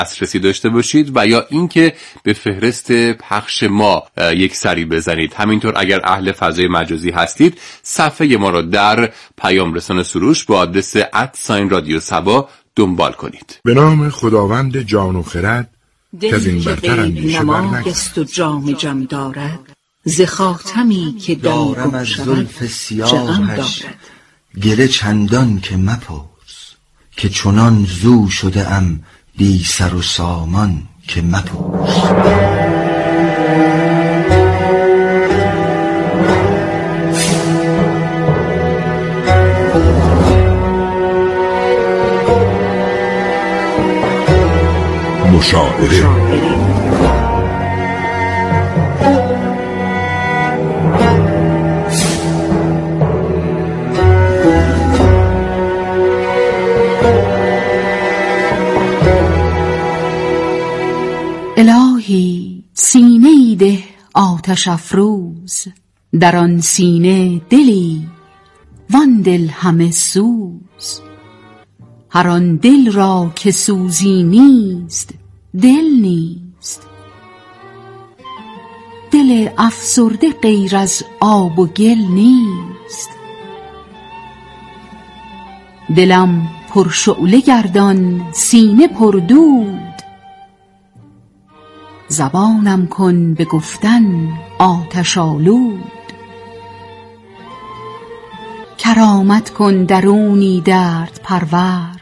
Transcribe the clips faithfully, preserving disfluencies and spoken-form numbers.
دسترسی داشته باشید و یا اینکه به فهرست پخش ما یک سری بزنید. همینطور اگر اهل فضای مجازی هستید صفحه ما را در پیام رسان سروش با آدرس ات ساین رادیو سبا دنبال کنید. به نام خداوند جان و خرد که از این برتر اندیشه بر نمایست و جام جم دارد، ز خاتمی که دارم از زلف سیاهش گله چندان که مپرس، که چنان زو شده ام بی سر و سامان که مپرس. مشاعره الهی سینه‌ای ده آتش افروز، در آن سینه دلی وان دل همه سوز. هر آن دل را که سوزی نیست دل نیست، دل افسرده غیر از آب و گل نیست. دلم پر شعله گردان سینه پر دود، زبانم کن به گفتن آتش آلود. کرامت کن درونی درد پرورد،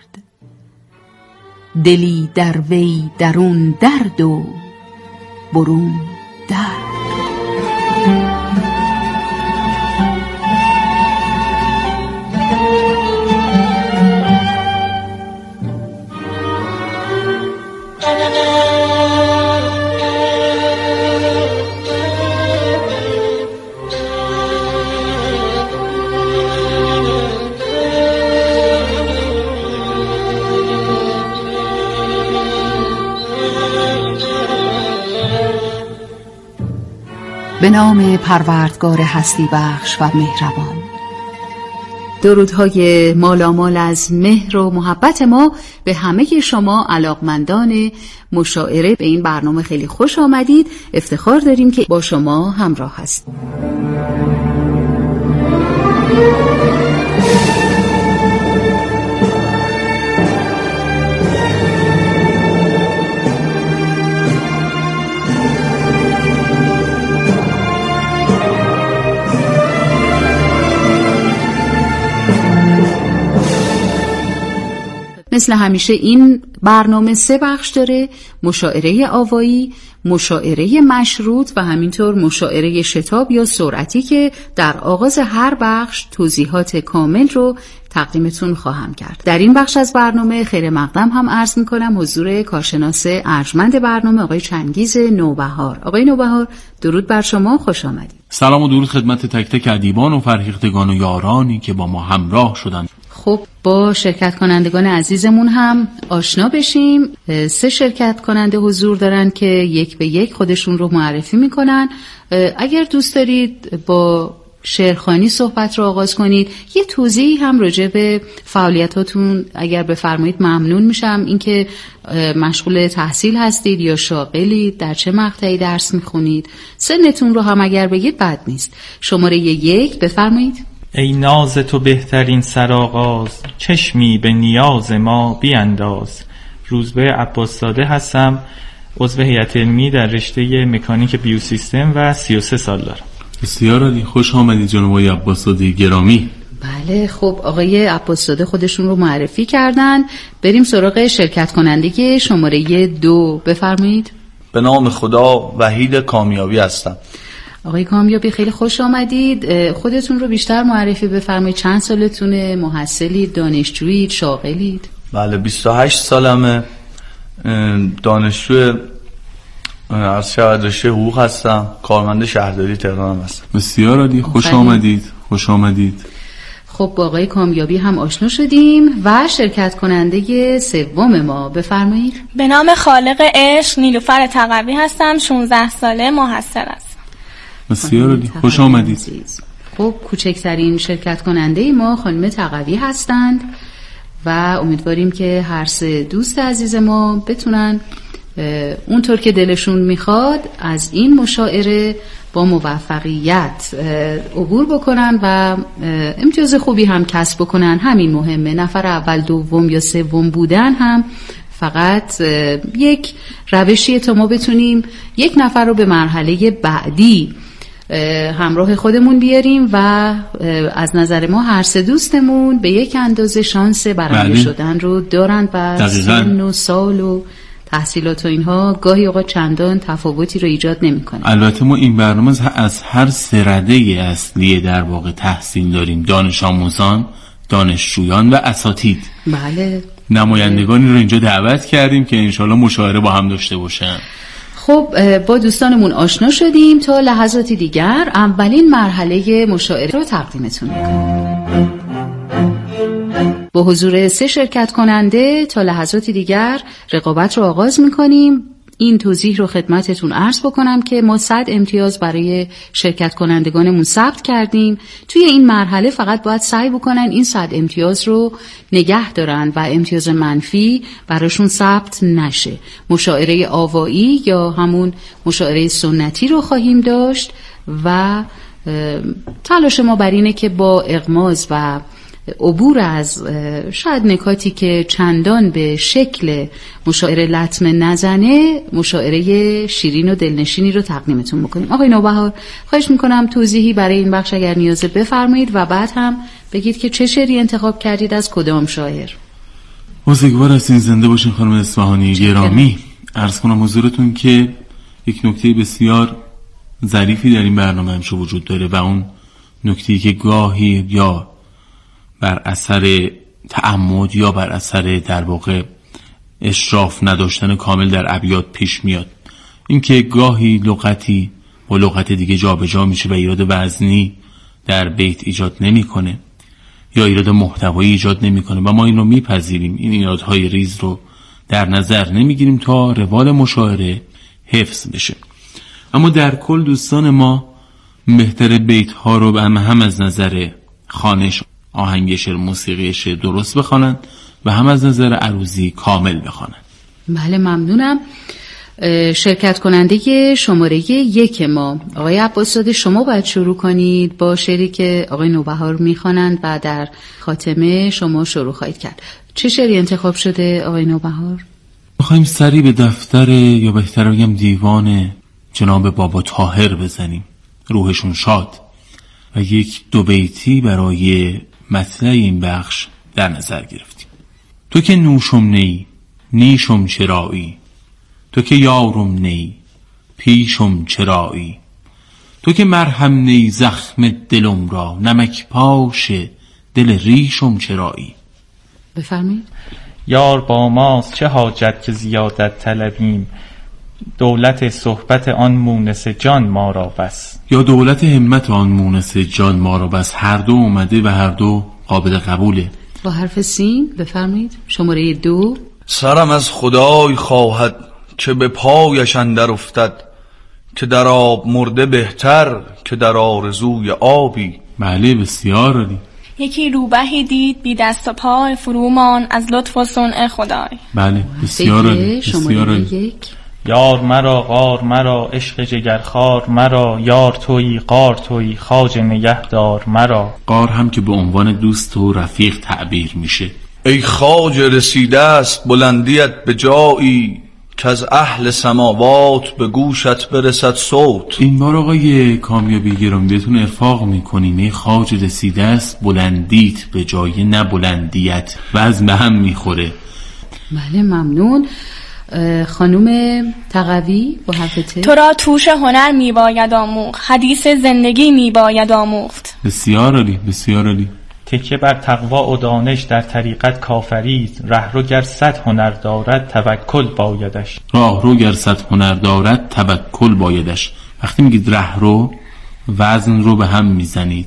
دلی در وی درون درد و برون درد. به نام پروردگار هستی بخش و مهربان. درودهای مالامال از مهر و محبت ما به همه شما علاقمندان مشاعره به این برنامه خیلی خوش آمدید. افتخار داریم که با شما همراه هستیم. مثل همیشه این برنامه سه بخش داره: مشاعره آوایی، مشاعره مشروط و همینطور مشاعره شتاب یا سرعتی که در آغاز هر بخش توضیحات کامل رو تقدیمتون خواهم کرد. در این بخش از برنامه خیر مقدم هم عرض میکنم حضور کارشناس ارجمند برنامه آقای چنگیز نوبهار. آقای نوبهار درود بر شما، خوش آمدید. سلام و درود خدمت تک تک ادیبان و فرهیختگان و یارانی که با ما همراه شدن. خب با شرکت کنندگان عزیزمون هم آشنا بشیم. سه شرکت کننده حضور دارن که یک به یک خودشون رو معرفی میکنن. اگر دوست دارید با شعرخوانی صحبت رو آغاز کنید، یه توضیحی هم راجع به فعالیتاتون اگر بفرمایید ممنون میشم. اینکه مشغول تحصیل هستید یا شاغلید، در چه مقطعی درس میخونید، سنتون رو هم اگر بگید بد نیست. شماره یک بفرمایید. ای ناز تو بهترین سرآغاز، چشمی به نیاز ما بیانداز. روزبه عباسزاده هستم، عضو هیئت علمی در رشته مکانیک بیوسیستم و سی و سه سال دارم. بسیار عالی، خوش آمدید جناب آقای عباسزاده گرامی. بله خب آقای عباسزاده خودشون رو معرفی کردن. بریم سراغ شرکت کننده شماره دو بفرمایید. به نام خدا وحید کامیابی هستم. آقای کامیابی خیلی خوش آمدید. خودتون رو بیشتر معرفی بفرمایید. چند سالتونه؟ محصلید؟ دانشجویید؟ شاغلید؟ بله بیست و هشت سالمه، دانشجو از شهر رشته حقوق هستم، کارمند شهرداری تهران هستم. بسیار عالی، خوش آمدید. خوش آمدید. خب با آقای کامیابی هم آشنا شدیم و شرکت کننده سوم ما بفرمایید. به نام خالق عشق نیلوفر تقوی هستم، شانزده ساله، محصل هستم. بسیار عالی، خوش آمدید. خب کوچکترین شرکت کننده ما خانم تقوی هستند. و امیدواریم که هر سه دوست عزیز ما بتونن اونطور که دلشون میخواد از این مشاعره با موفقیت عبور بکنن و امتیاز خوبی هم کسب بکنن. همین مهمه. نفر اول، دوم یا سوم بودن هم فقط یک روشیه تا ما بتونیم یک نفر رو به مرحله بعدی همراه خودمون بیاریم و از نظر ما هر سه دوستمون به یک اندازه شانس برنده شدن رو دارن و سن و سال و تحصیلات و اینها گاهی اوقات چندان تفاوتی رو ایجاد نمی‌کنه. البته ما این برنامه از هر سه رده اصلی در واقع تحصیل داریم: دانش آموزان، دانشجویان و اساتید. بله. نمایندگانی رو اینجا دعوت کردیم که انشالله مشاوره با هم داشته باشن. خب با دوستانمون آشنا شدیم. تا لحظاتی دیگر اولین مرحله مشاعره رو تقدیمتون میکنم. با حضور سه شرکت کننده تا لحظاتی دیگر رقابت رو آغاز میکنیم. این توضیح رو خدمتتون عرض بکنم که ما صد امتیاز برای شرکت کنندگانمون ثبت کردیم. توی این مرحله فقط باید سعی بکنن این صد امتیاز رو نگه دارن و امتیاز منفی براشون ثبت نشه. مشاعره آوایی یا همون مشاعره سنتی رو خواهیم داشت و تلاش ما بر اینه که با اغماض و عبور از شاید نکاتی که چندان به شکل مشاعره لطمه نزنه، مشاعره شیرین و دلنشینی رو تقدیمتون بکنیم. آقای نوبهار، خواهش میکنم توضیحی برای این بخش اگر نیازه بفرمایید و بعد هم بگید که چه شعری انتخاب کردید از کدام شاعر. بزرگوار هستین، زنده باشین خانم اصفهانی گرامی. عرض کنم حضورتون که یک نکته بسیار ظریفی در این برنامه همیشه وجود داره و اون نکته‌ای که گاهی یا بر اثر تعمد یا بر اثر در واقع اشراف نداشتن کامل در ابیات پیش میاد. اینکه گاهی لغتی با لغت دیگه جابجا میشه و ایراد وزنی در بیت ایجاد نمیکنه یا ایراد محتوایی ایجاد نمیکنه و ما این رو میپذیریم. این ایرادهای ریز رو در نظر نمیگیریم تا روال مشاعره حفظ بشه. اما در کل دوستان ما بهتر بیت ها رو هم از نظر خوانش، آهنگ شعر، موسیقی شعر درست بخوانن و هم از نظر عروضی کامل بخوانن. بله ممنونم. شرکت کننده شماره یک ما آقای عباس‌زاده، شما باید شروع کنید با شعری که آقای نوبهار میخوانند و در خاتمه شما شروع خواهید کرد. چه شعری انتخاب شده آقای نوبهار؟ میخوایم سری به دفتر یا بهتر بگم دیوان جناب بابا طاهر بزنیم، روحشون شاد، و یک دو بیتی برای مطلع این بخش در نظر گرفتیم. تو که نوشم نی نیشم چرایی، تو که یارم نی پیشم چرایی، تو که مرهم نی زخم دلم را، نمک پاش دل ریشم چرایی. بفرمایید. یار با ماست چه حاجت که زیادت طلبیم، دولت صحبت آن مونس جان ما را بس. یا دولت همت آن مونس جان ما را بس. هر دو اومده و هر دو قابل قبوله. با حرف سین بفرمایید. شماره دو. سرم از خدای خواهد که به پایش اندر افتد، که در آب مرده بهتر که در آرزوی آبی. بله بسیار عالی. یکی روبهی دید بی دست و پای، فرومان از لطف و صنع خدای. بله بسیار عالی. بسیار عالی. یار مرا غار مرا، عشق جگرخوار مرا، یار تویی غار تویی، خواجه نگهدار مرا. غار هم که به عنوان دوست و رفیق تعبیر میشه. ای خواجه رسیده است بلندیت به جایی، که از اهل سماوات به گوشت برسد صوت. این بار آقای کامیابی گرامی بهتون ارفاق میکنیم. ای خواجه رسیده است بلندیت به جای، نه بلندیت، وزن به هم میخوره. بله ممنون. خانوم تقوی با حرف ت. تو را توش هنر میباید آموخت، حدیث زندگی میباید آموخت. بسیار عالی بسیار عالی. تکیه بر تقوا و دانش در طریقت کافرید، رهرو گر صد هنر دارد توکل بایدش. راهرو گر صد هنر دارد توکل بایدش. وقتی میگید رهرو وزن رو به هم میزنید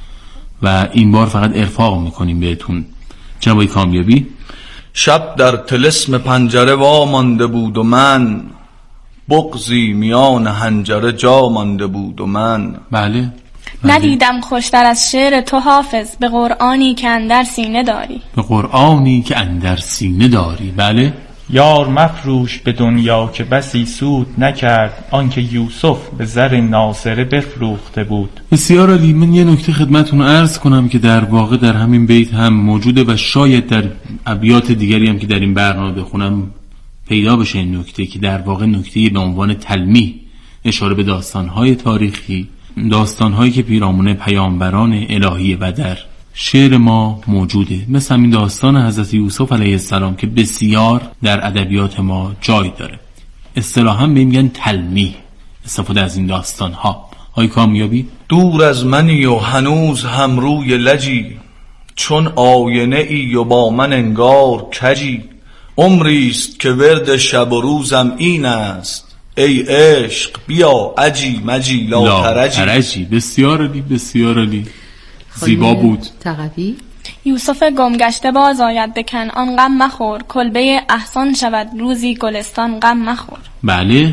و این بار فقط ارفاق میکنیم بهتون. جناب کامیابی. شب در طلسم پنجره وا مانده بود و من، بغضی میان حنجره جا مانده بود و من. بله. ندیدم خوشتر از شعر تو حافظ، به قرآنی که اندر سینه داری. به قرآنی که اندر سینه داری. بله. یار مفروش به دنیا که بسی سود نکرد، آنکه یوسف به زر ناصره بفروخته بود. بسیار عالی. من یه نکته خدمتتون عرض کنم که در واقع در همین بیت هم موجوده و شاید در ابیات دیگری هم که در این برنامه بخونم پیدا بشه این نکته، که در واقع نکته به عنوان تلمیح اشاره به داستان‌های تاریخی، داستان‌هایی که پیرامون پیامبران الهی و در شعر ما موجوده، مثل همین داستان حضرت یوسف علیه السلام که بسیار در ادبیات ما جای داره. اصطلاحاً بهم میگن تلمیح استفاده از این داستان‌ها. های کامیابی؟ دور از منی و هنوز هم روی لجی، چون آینه ای و با من انگار کجی. عمریست که ورد شب و روزم این است، ای عشق بیا عجی مجی لا ترجی. ترجی. بسیار عالی، بسیار عالی، زیبا بود. تقوی. یوسف گمگشته باز آید به کنعان، غم مخور کلبه احسان شود روزی گلستان، غم مخور. بله.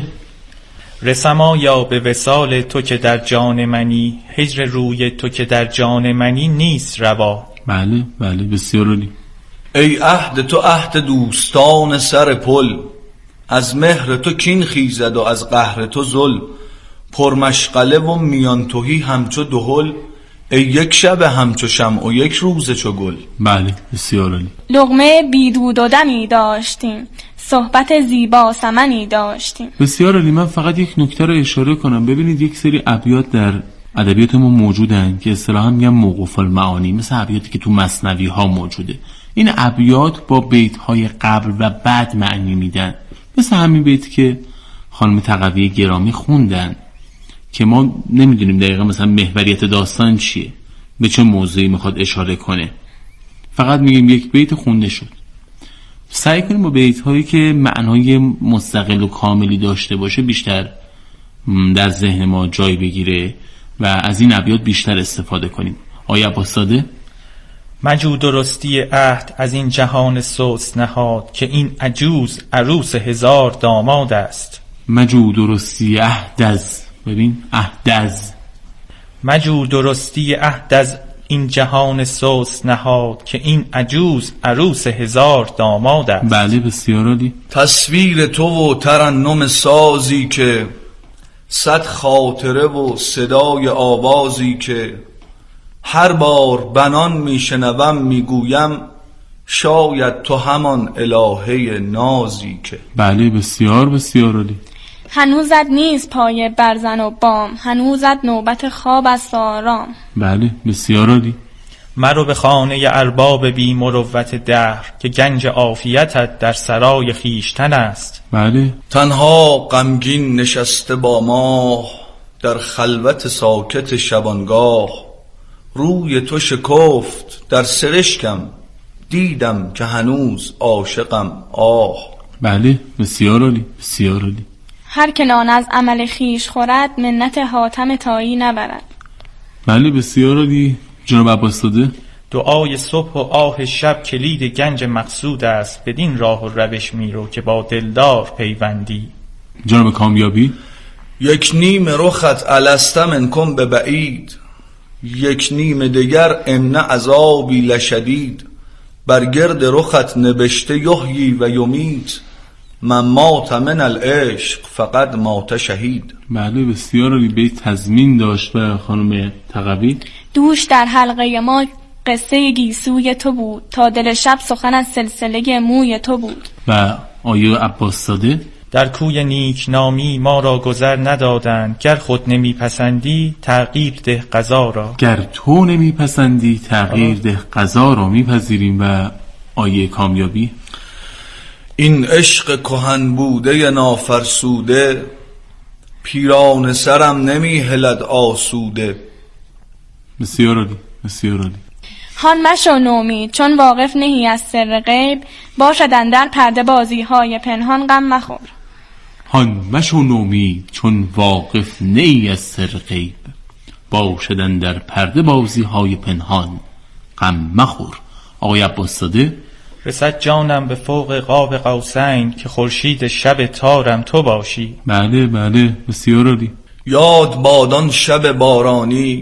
رسما یا به وصال تو که در جان منی، هجر روی تو که در جان منی نیست روا. بله بله، بسیار عالی. ای عهد تو عهد دوستان سر پل، از مهر تو کین خیزد و از قهر تو ذل. پرمشغله و میان توهی همچو دهل، ای یک شب همچو شمع و یک روز چو گل. بله بسیار عالی. لقمه بیدود و دمی داشتیم، صحبت زیبا سمنی داشتیم. بسیار عالی. من فقط یک نکته رو اشاره کنم. ببینید یک سری ابیات در ادبیات ما موجودن که اصطلاحاً میگن موقوف المعانی، مثل ابیاتی که تو مثنوی ها موجوده. این ابیات با بیت های قبل و بعد معنی میدن، مثل همین بیت که خانم تقوی گرامی خوندن که ما نمیدونیم دقیقا مثلا محوریت داستان چیه، به چه موضوعی میخواد اشاره کنه، فقط میگیم یک بیت خونده شد. سعی کنیم با بیت هایی که معنای مستقل و کاملی داشته باشه بیشتر در ذهن ما جای بگیره و از این ابیات بیشتر استفاده کنیم. آیه عباس‌زاده: مجو درستی عهد از این جهان سوس نهاد، که این عجوز عروس هزار داماد است. مجو درستی عهد از، ببین عهد از، مجو درستی عهد از این جهان سوس نهاد، که این عجوز عروس هزار داماد است. بله بسیار عالی. تصویر تو و ترنم سازی که، صد خاطره و صدای آوازی که، هر بار بنان میشنوم میگویم، شاید تو همان الهه نازی که. بله بسیار بسیار عالی. هنوزت نیست پای برزن و بام، هنوزت نوبت خواب است آرام. بله بسیار عالی. مرو به خانه ارباب بی مروت دهر، که گنج عافیتت در سرای خیشتن است. بله. تنها غمگین نشسته با ماه، در خلوت ساکت شبانگاه، روی تو شکفت در سرشکم، دیدم که هنوز عاشقم آه. بله بسیار عالی بسیار عالی. هر که نان از عمل خیش خورد، منت حاتم تایی نبرد. بله بسیار عالی. جناب عباس‌زاده: دعای صبح و آه شب کلید گنج مقصود است، بدین راه و روش میرو که با دلدار پیوندی. جناب کامیابی: یک نیم رخت الستم انکم به بعید، یک نیم دیگر امن عذابی لشدید. بر گرد رخت نبشته یحیی و یمیت، من مات من العشق فقط مات شهید. بله بسیار عالی. بیت تضمین داشت. و خانم تقوی: دوش در حلقه ما قصه گیسوی تو بود، تا دل شب سخن از سلسله موی تو بود. و آیه عباس‌زاده: در کوی نیک نامی ما را گذر ندادند، گر خود نمی پسندی تغییر ده قضا را. گر تو نمی پسندی تغییر ده قضا را. میپذیریم. و آیه کامیابی: این عشق کهن بوده نافرسوده، پیران سرم نمی هلد آسوده. بسیار عالی بسیار عالی. هان مشو نومید چون واقف نهی از سر غیب، باشدن در پرده بازی های پنهان غم مخور. هان مشو نومید چون واقف نهی از سر غیب، باشدن در پرده بازی های پنهان غم مخور. آقای عباس‌زاده: رسد جانم به فوق قاب قوسین، که خورشید شب تارم تو باشی. بله بله بسیار عالی. یاد بادان شب بارانی،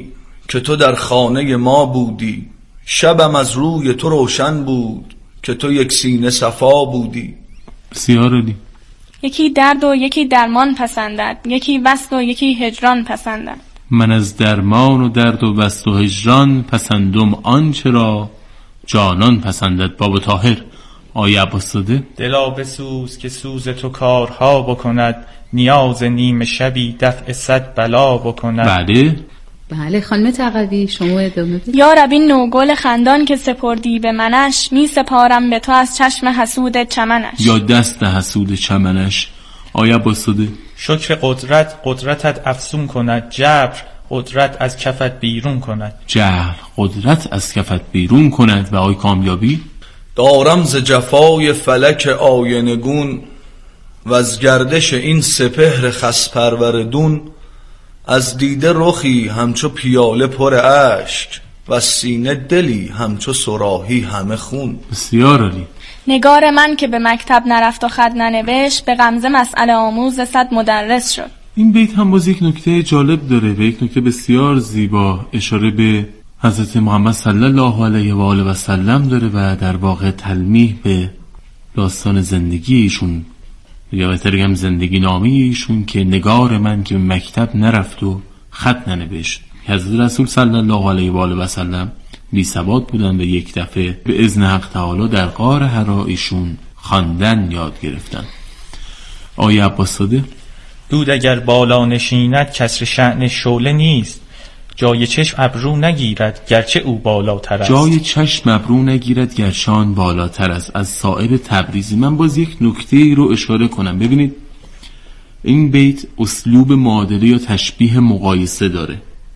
که تو در خانه ما بودی. شبم از روی تو روشن بود که تو یک سینه صفا بودی. بسیار عالی. یکی درد و یکی درمان پسندد، یکی وصل و یکی هجران پسندد. من از درمان و درد و وصل و هجران پسندم آنچه را جانان پسندد. بابا طاهر. آیه عباس‌زاده. دلا بسوز که سوز تو کارها بکند، نیاز نیمه شبی دفع صد بلا بکند. بله بله خانم تقوی شما ادامه بدید. یا رب این نوگل خندان که سپردی به منش، می سپارم به تو از چشم حسود چمنش. یا دست حسود چمنش. آیه عباس‌زاده. شکر قدرت قدرتت افسون کند، جبر قدرت از کفت بیرون کند. جهل قدرت از کفت بیرون کند. و آیه کامیابی. دارم ز جفای فلک آینگون، و از گردش این سپهر خس پروردون. از دیده رخی همچو پیاله پر اشک، و سینه دلی همچو صراحی همه خون. بسیار عالی. نگار من که به مکتب نرفت و خط ننوشت، به غمزه مسئله آموز صد مدرس شد. این بیت هم باز یک نکته جالب داره و یک نکته بسیار زیبا، اشاره به حضرت محمد صلی الله علیه و آله و سلم داره و در واقع تلمیح به داستان زندگی ایشون یا بهتر بگم زندگی نامه ایشون که نگار من که به مکتب نرفت و خط ننوشت. حضرت رسول صلی الله علیه و آله و سلم بی ثبات بودن و یک دفعه به اذن حق تعالی در غار حرا ایشون خواندن یاد گرفتن. آیه عباس‌زاده. دود اگر بالا نشیند کسر شأن شعله نیست، جای چشم ابرو نگیرد گرچه او بالاتر است. جای چشم ابرو نگیرد گرچان بالاتر است. از صائب تبریزی. من باز یک نکته ای رو اشاره کنم. ببینید این بیت اسلوب معادله یا تشبیه مقایسه داره.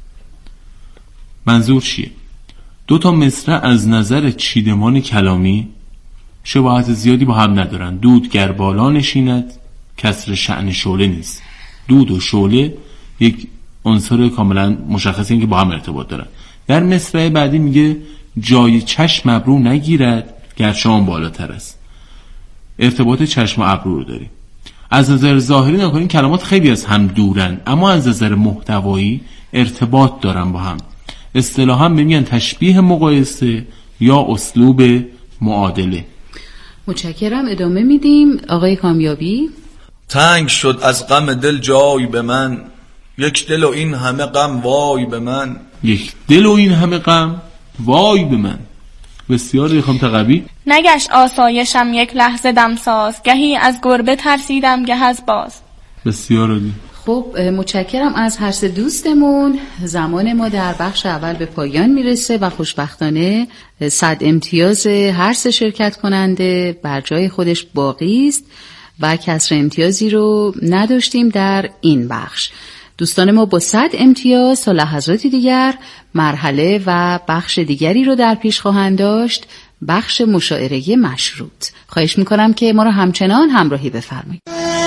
منظور چیه؟ دو تا مصرع از نظر چیدمان کلامی شباهت زیادی با هم ندارن. دود گر بالا نشیند کسر شأن شعله نیست. دود و شعله یک عنصر کاملا مشخصه این که با هم ارتباط دارن. در مصرع بعدی میگه جای چشم ابرو نگیرد گرچه آن بالاتر است. ارتباط چشم و ابرو رو داریم. از نظر ظاهری نکنین کلمات خیلی از هم دورن، اما از نظر محتوایی ارتباط دارن با هم. اصطلاحاً میگن تشبیه مقایسه یا اسلوب معادله. متشکرم. ادامه میدیم. آقای کامیابی. تنگ شد از غم دل جای به من، یک دل و این همه غم وای به من. یک دل و این همه غم وای به من. بسیار خانم تقوی. نگشت آسایشم یک لحظه دمساز، گهی از گربه ترسیدم گه از باز. بسیار عالی. خب متشکرم از هر سه دوستمون. زمان ما در بخش اول به پایان میرسه و خوشبختانه صد امتیاز هر سه شرکت کننده بر جای خودش باقی است و کسر امتیازی رو نداشتیم در این بخش. دوستان ما با صد امتیاز تا لحظاتی دیگر مرحله و بخش دیگری رو در پیش خواهند داشت، بخش مشاعره مشروط. خواهش میکنم که ما رو همچنان همراهی بفرمایید.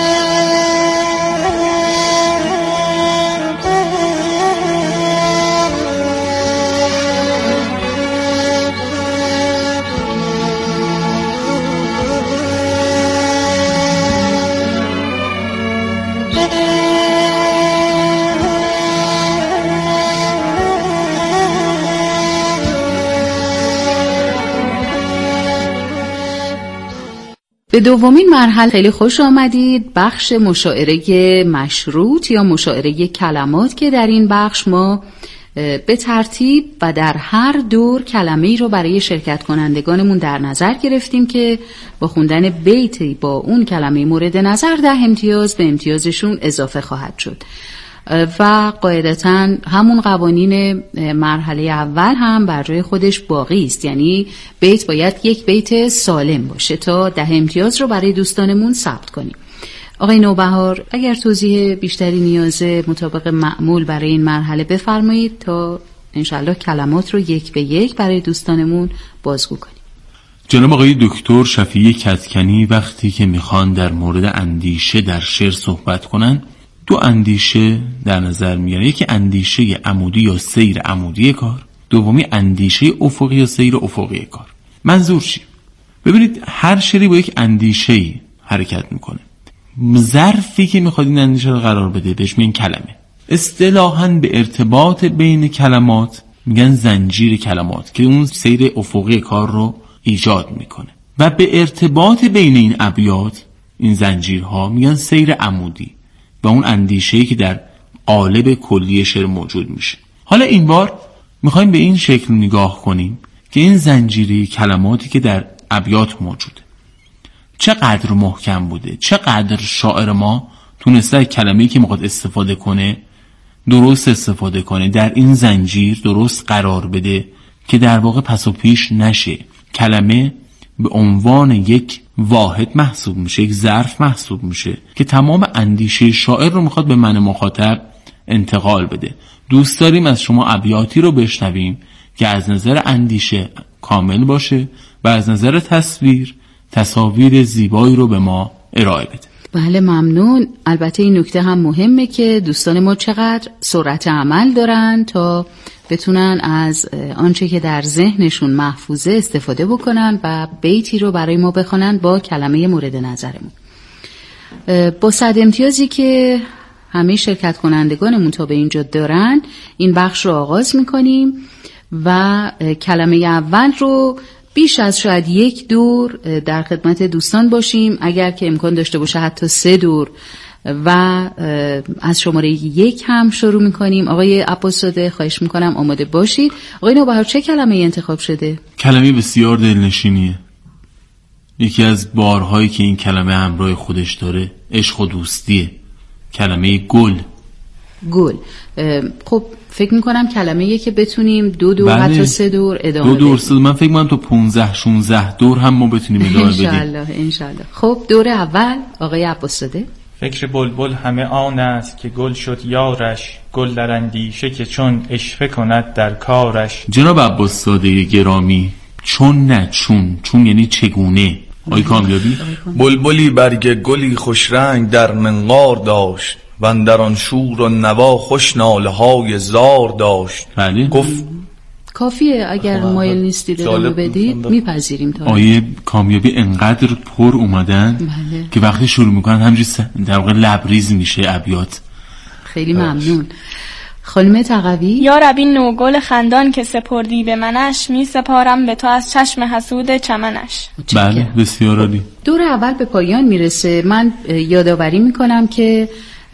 به دومین مرحله خیلی خوش آمدید. بخش مشاعره مشروط یا مشاعره کلمات که در این بخش ما به ترتیب و در هر دور کلمه‌ای رو برای شرکت کنندگانمون در نظر گرفتیم که با خوندن بیتی با اون کلمه مورد نظر ده امتیاز به امتیازشون اضافه خواهد شد و قاعدتاً همون قوانین مرحله اول هم بر جای خودش باقی است. یعنی بیت باید یک بیت سالم باشه تا ده امتیاز رو برای دوستانمون ثبت کنیم. آقای نوبهار اگر توضیح بیشتری نیازه مطابق معمول برای این مرحله بفرمایید تا انشالله کلمات رو یک به یک برای دوستانمون بازگو کنیم. جناب آقای دکتر شفیع کدکنی وقتی که میخوان در مورد اندیشه در شعر صحبت کنن دو اندیشه در نظر میگیرن. یکی اندیشه عمودی یا سیر عمودی کار، دومی اندیشه افقی یا سیر افقی کار. منظور چی؟ ببینید هر شعری با یک اندیشه‌ای حرکت میکنه. ظرفی که میخواد این اندیشه رو قرار بده بهش میگن کلمه. اصطلاحاً به ارتباط بین کلمات میگن زنجیر کلمات که اون سیر افقی کار رو ایجاد میکنه، و به ارتباط بین این ابیات، این زنجیرها، میگن سیر عمودی و اون اندیشه‌ای که در قالب کلی شعر موجود میشه. حالا این بار میخوایم به این شکل نگاه کنیم که این زنجیره کلماتی که در ابیات موجوده چقدر محکم بوده، چقدر شاعر ما تونسته کلمه‌ای که میخواد استفاده کنه درست استفاده کنه، در این زنجیر درست قرار بده که در واقع پس و پیش نشه. کلمه به عنوان یک واحد محسوب میشه، یک ظرف محسوب میشه که تمام اندیشه شاعر رو میخواد به من مخاطب انتقال بده. دوست داریم از شما ابیاتی رو بشنویم که از نظر اندیشه کامل باشه و از نظر تصویر تصاویر زیبایی رو به ما ارائه بده. بله ممنون. البته این نکته هم مهمه که دوستان ما چقدر سرعت عمل دارن تا بتونن از آنچه که در ذهنشون محفوظه استفاده بکنن و بیتی رو برای ما بخونن با کلمه مورد نظرمون. با صد امتیازی که همه شرکت کنندگانمون تا به اینجا دارن این بخش رو آغاز میکنیم و کلمه اول رو بیش از شاید یک دور در خدمت دوستان باشیم، اگر که امکان داشته باشه حتی سه دور، و از شماره یک هم شروع میکنیم. آقای عباس‌زاده خواهش میکنم آماده باشید. آقای نوبهار چه کلمه انتخاب شده؟ کلمه بسیار دلنشینیه. یکی از بارهایی که این کلمه همراه خودش داره عشق و دوستیه. کلمه گل. گل. خب فکر میکنم کلمه یه که بتونیم دو دور بله. حتی سه دور ادامه دو دور سه دور. من فکر میکنم تو پونزده شونزده دور هم ما بتونیم ادامه بدیم انشالله انشالله. خب دور اول آقای عباس‌زاده. فکر بلبل همه آن است که گل شد یارش، گل در اندیشه که چون اشفه کند در کارش. جناب عباس‌زاده گرامی، چون نه چون، چون یعنی چگونه. آقای کامیابی. بلبلی برگ گلی خوش رنگ در منقار داشت، و اندر آن شور و نوا خوش ناله های زار داشت. بله. گفت کافیه اگر مایل نیستید ادامه بدید میپذیریم. تا آیه کامیابی انقدر پر اومدن بله. که وقتی شروع میکنن همینجوری در واقع لبریز میشه ابیات. خیلی ممنون. خانم تقوی. یا ربی نوگل خندان که سپردی به منش، می سپارم به تو از چشم حسود چمنش. بله بسیار عالی. دور اول به پایان میرسه. من یادآوری میکنم که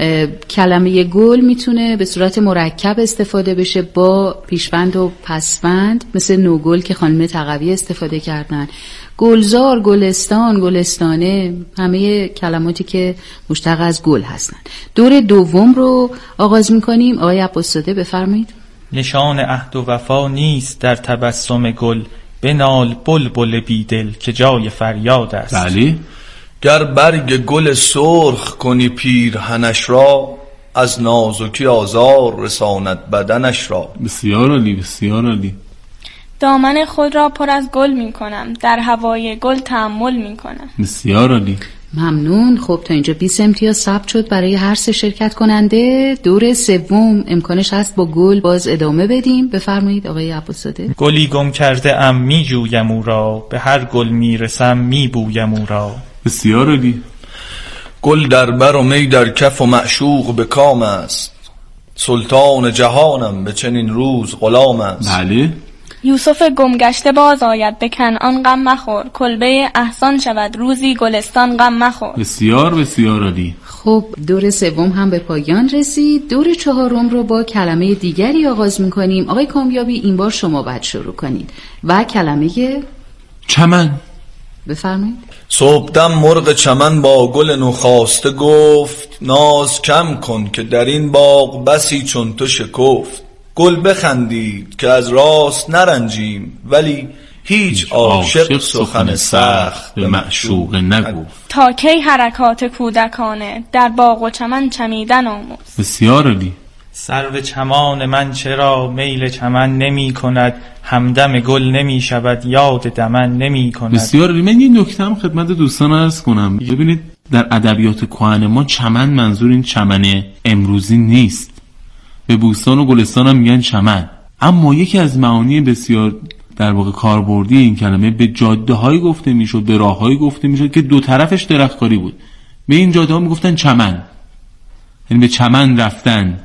کلمه گل میتونه به صورت مرکب استفاده بشه با پیشوند و پسوند، مثل نوگل که خانم تقوی استفاده کردن، گلزار، گلستان، گلستانه، همه کلماتی که مشتق از گل هستن. دور دوم رو آغاز میکنیم. آقای عباس‌زاده بفرمایید. نشان عهد و وفا نیست در تبسم گل، بنال بلبل بیدل که جای فریاد است. بله. گر برگ گل سرخ کنی پیرهنش را، از نازکی آزار رساند بدنش را. بسیار عالی بسیار عالی. دامن خود را پر از گل می کنم، در هوای گل تأمل می کنم. بسیار عالی. ممنون. خب تا اینجا بیست امتیاز ثبت شد برای هر سه شرکت کننده. دور سوم امکانش هست با گل باز ادامه بدیم. بفرمایید آقای عباس‌زاده. گلی گم کرده ام می جویم او را، به هر گل می رسم می بویم او را. بسیار عالی. گل در بر و می در کف و معشوق به کام است، سلطان جهانم به چنین روز غلام است. بله. یوسف گمگشته باز آید به کنعان غم مخور، کلبه احسان شود روزی گلستان غم مخور. بسیار بسیار عالی. خب دور سوم هم به پایان رسید. دور چهارم رو با کلمه دیگری آغاز می‌کنیم. آقای کامیابی این بار شما باید شروع کنید و کلمه چمن. بفرمایید. صبحدم مرغ چمن با گل نوخاسته گفت، ناز کم کن که در این باغ بسی چون تو شکفت. گل بخندید که از راست نرنجیم، ولی هیچ عاشق سخن سخت به معشوق نگفت. تا کی حرکات کودکانه در باغ و چمن چمیدن آموز. بسیار عالی. سرو چمان من چرا میل چمن نمی کند، همدم گل نمی شود یاد دمن نمی کند. بسیار عالی. من یه نکته هم خدمت دوستان عرض کنم. ببینید در ادبیات کهن ما چمن منظور این چمن امروزی نیست. به بوستان و گلستان هم میگن چمن، اما یکی از معانی بسیار در واقع کاربردی این کلمه به جاده های گفته میشد، به راه های گفته میشد که دو طرفش درختکاری بود. به این جاده ها میگفتن چمن، یعنی به چمن رفتن،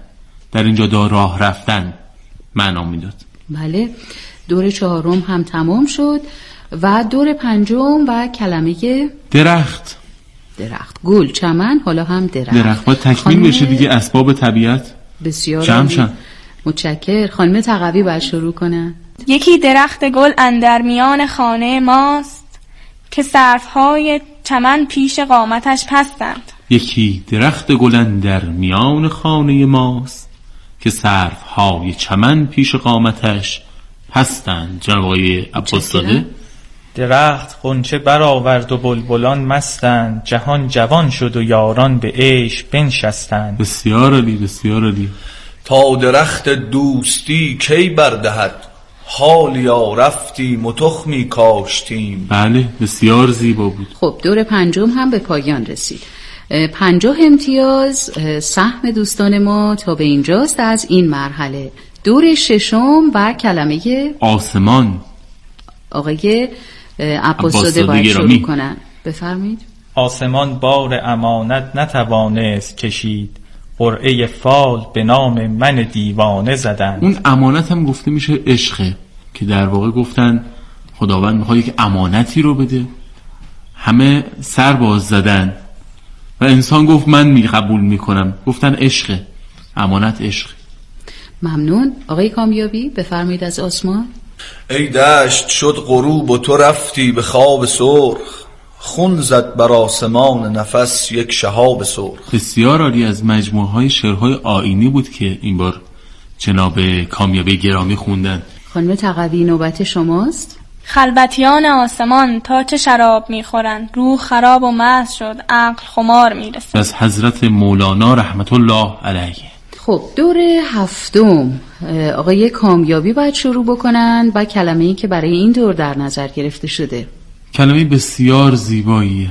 در اینجا دا راه رفتن معنا میداد. بله، دور چهارم هم تمام شد و دور پنجم و کلمه درخت. درخت، گل، چمن، حالا هم درخت. درخت باید تکمیل بشه دیگه، اسباب طبیعت بسیار جمعشن. متشکر. خانم تقوی باید شروع کنن. یکی درخت گل اندر میان خانه ماست، که سرفهای چمن پیش قامتش پستند. یکی درخت گل اندر میان خانه ماست، که سرفهای چمن پیش قامتش پستند. جناب آقای عباس‌زاده. درخت غنچه برآورد و بلبلان مستند، جهان جوان شد و یاران به عیش بنشستند. بسیار عالی، بسیار عالی. تا درخت دوستی کی بردهد، حالیا رفتیم و تخمی کاشتیم. بله، بسیار زیبا بود. خب دور پنجم هم به پایان رسید. پنجاه امتیاز سهم دوستان ما تا به اینجاست از این مرحله. دور ششم و کلمه آسمان. آقای عباس‌زاده باید شروع کنن. بفرمایید. آسمان بار امانت نتوانست کشید، قرعه فال به نام من دیوانه زدن. اون امانت هم گفته میشه عشقه، که در واقع گفتن خداوند میخواد یک امانتی رو بده، همه سر باز زدن و انسان گفت من می قبول میکنم، گفتن عشقه، امانت عشق. ممنون. آقای کامیابی بفرمایید از آسمان. ای دشت شد غروب و تو رفتی به خواب سرخ، خون زد بر آسمان نفس یک شهاب سرخ. بسیار عالی. از مجموعه های شعرهای آیینی بود که این بار جناب کامیابی گرامی خوندن. خانم تقوی نوبت شماست. خلوتیان آسمان تا چه شراب میخورند، روح خراب و مست شد عقل خمار میرسد. از حضرت مولانا رحمت الله علیه. خب دور هفتم آقای کامیابی باید شروع بکنن و کلمه‌ای که برای این دور در نظر گرفته شده کلمه بسیار زیباییه.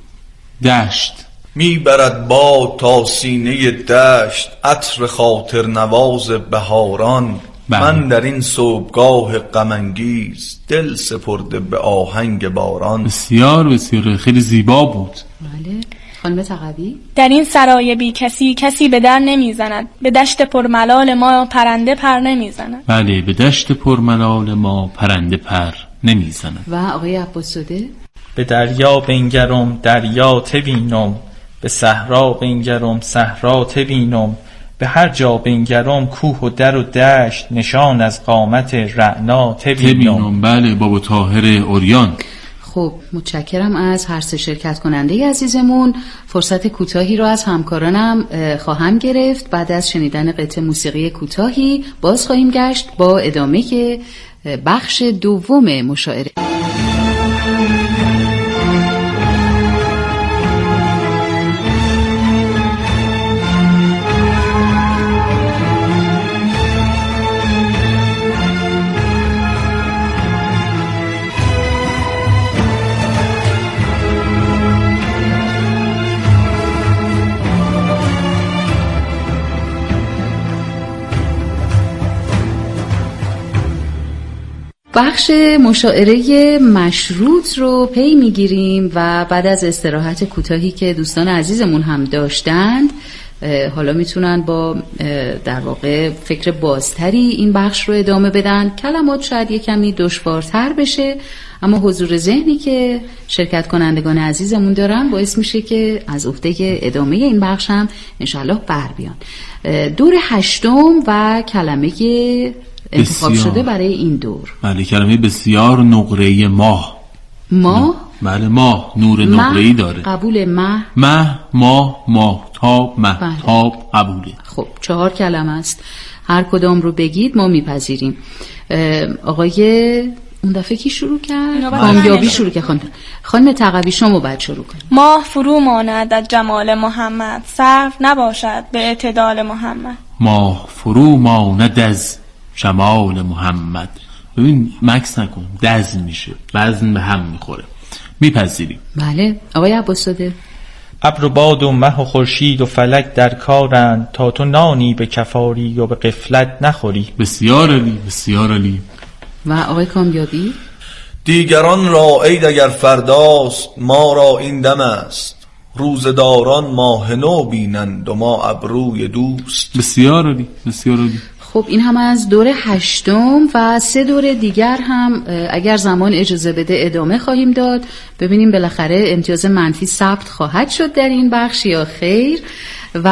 دشت. میبرد باد تا سینه دشت، عطر خاطر نواز بهاران. بله. من در این صبحگاه غم انگیز، دل سپرده به آهنگ باران. بسیار بسیار خیلی زیبا بود. بله. خانم تقوی. در این سرای بی کسی کسی به در نمیزند، به دشت پرملال ما پرنده پر نمیزند. بله، به دشت پرملال ما پرنده پر نمیزند. و آقای عباس‌زاده. به دریا بنگرم دریا تبینم، به صحرا بنگرم صحرا تبینم، به هر جا بنگرم کوه و در و دشت، نشان از قامت رعنا تبینم. تبینم. بله، بابا طاهر اوریان. خب متشکرم از هر سه شرکت کننده عزیزمون. فرصت کوتاهی رو از همکارانم خواهم گرفت. بعد از شنیدن قطعه موسیقی کوتاهی باز خواهیم گشت با ادامه بخش دوم مشاعره. بخش مشاعره مشروط رو پی میگیریم و بعد از استراحت کوتاهی که دوستان عزیزمون هم داشتند حالا میتونن با در واقع فکر بازتری این بخش رو ادامه بدن. کلمات شاید یه کمی دشوارتر بشه، اما حضور ذهنی که شرکت کنندگان عزیزمون دارن باعث میشه که از عهده ادامه این بخش هم انشالله بر بیان. دور هشتم و کلمه انتخاب بسیار. شده برای این دور. بله، کلمه بسیار نقره ماه. ماه؟ بله، ماه نور نقره‌ای داره. قبول ماه. ماه، ماه، ماه تاب، ماه بله. تاب قبوله. خب چهار کلمه است، هر کدام رو بگید ما میپذیریم. آقای اون دفعه کی شروع کرد؟ کامیابی شروع کرد. خانم خانم تقوی شما باید شروع کنید. ماه فرو ماند از جمال محمد، صرف نباشد به اعتدال محمد. ماه فرو ماند از جمال محمد. ببین مکس نکن، دزن میشه، وزن به هم میخوره. میپذیریم. بله. آقای عباس‌زاده. ابر و باد و مه و خورشید و فلک در کارند، تا تو نانی به کفاری و به غفلت نخوری. بسیار عالی، بسیار عالی. و آقای کامیابی. دیگران را عید اگر فرداست، ما را این دم است، روزداران ماه نو بینند و ما ابروی دوست. بسیار عالی، بسیار عالی. خب این هم از دور هشتم و سه دور دیگر هم اگر زمان اجازه بده ادامه خواهیم داد. ببینیم بالاخره امتیاز منفی ثبت خواهد شد در این بخش یا خیر.